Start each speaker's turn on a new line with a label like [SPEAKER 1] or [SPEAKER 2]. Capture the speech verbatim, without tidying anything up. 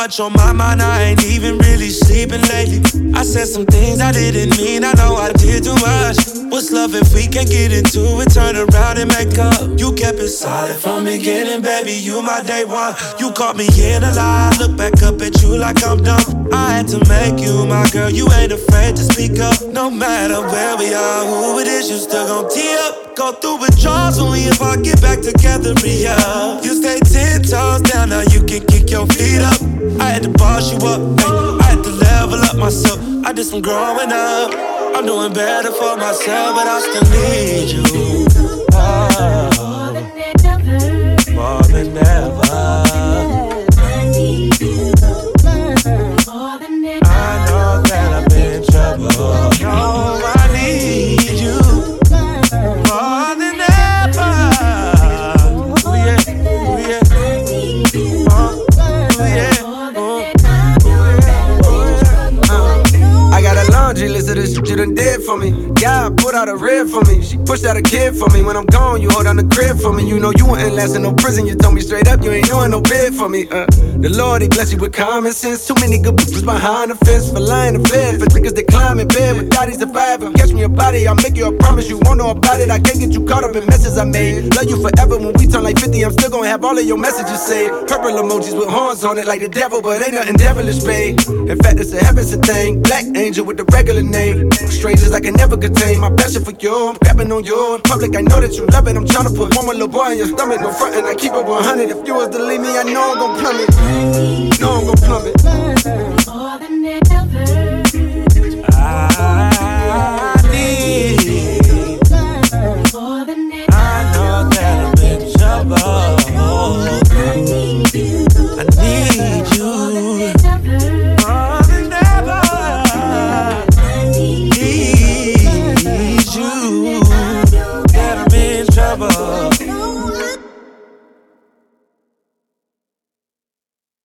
[SPEAKER 1] much on my mind, I ain't even really sleeping lately. I said some things I didn't mean, I know I did too much. What's love if we can't get into it, turn around and make up? You kept it solid from the beginning, baby, you my day one. You caught me in a lie, look back up at you like I'm dumb. I had to make you my girl, you ain't afraid to speak up. No matter where we are, who it is, you still gon' tee up. Go through withdrawals when we about get back together, yeah. You stay ten toes down, now you can kick your feet up. I had to boss you up, ay, I had to level up myself. I did some growing up, I'm doing better for myself, but I still need you. Oh, more than ever.
[SPEAKER 2] I need you more than ever.
[SPEAKER 1] I know that I've been in trouble. No, I need you more than ever. Ooh, yeah, ooh, yeah.
[SPEAKER 2] I need you
[SPEAKER 1] Oh, ooh, yeah.
[SPEAKER 3] I got a laundry list of the shit you done did for me. God put out a rib for me. She pushed out a kid for me. When I'm gone, you hold on the crib for me. You know you wouldn't last in no prison. You told me straight up you ain't doing no bid for me. Uh, the Lord, he bless you with common sense. Too many good bitches behind the fence for lying to fed. For niggas that climb in bed with daddies surviving. Catch me a body, I'll make you a promise. You won't know about it. I can't get you caught up in messes I made. Love you forever. When we turn like fifty, I'm still gonna have all of your messages saved. Purple emojis with horns on it like the devil, but ain't nothing devilish, babe. In fact, it's a heaven's a thing. Black angel with the regular name. Strangers I can never contain. My passion for you, I'm grabbing on you. In public, I know that you love it. I'm trying to put one more little boy in your stomach. No front and I keep it one hundred. If you was to leave me, I know I'm gon' plummet. No, I'm gon' plummet.